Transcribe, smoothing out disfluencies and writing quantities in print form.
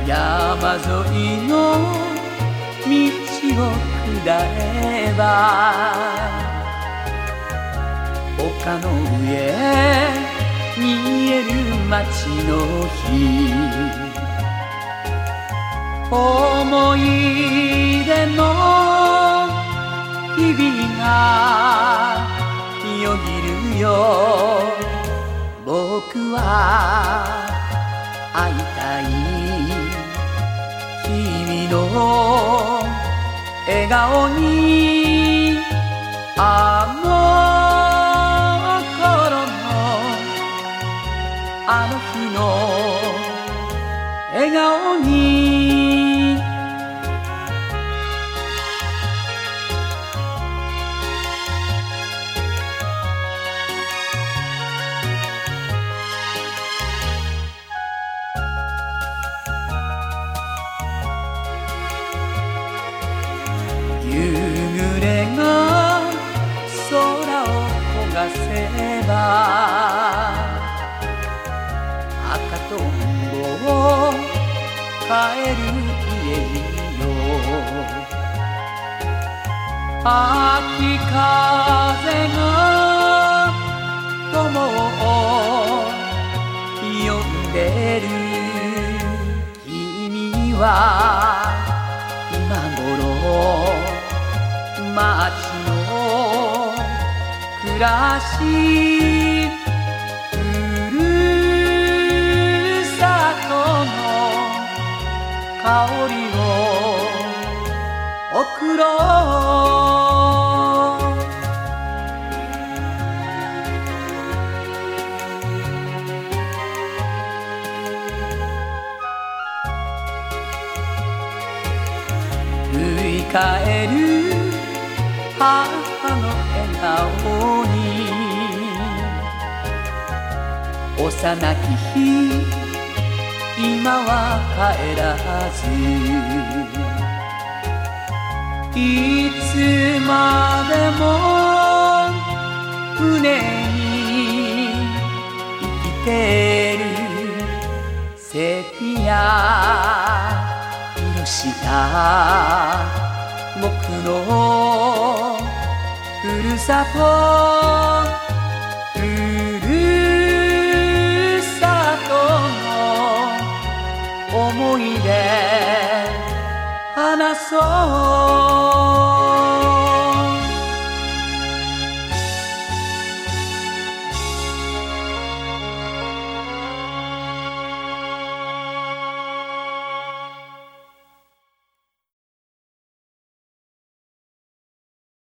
山沿いの道を下れば丘の上見える街の日、思い出の日々がよぎるよ。僕は会いたい君の笑顔に、あの頃のあの日の笑顔に。夕暮れが空を焦がせば赤とんぼを帰る家よ。秋風が友を呼んでる。君は今頃街の暮らし、ふるさとの香りを送ろう。振り返る母の笑顔に、幼き日今は帰らず、いつまでも胸に生きてるセピア色した僕のふるさと、ふるさとの思い出話そう。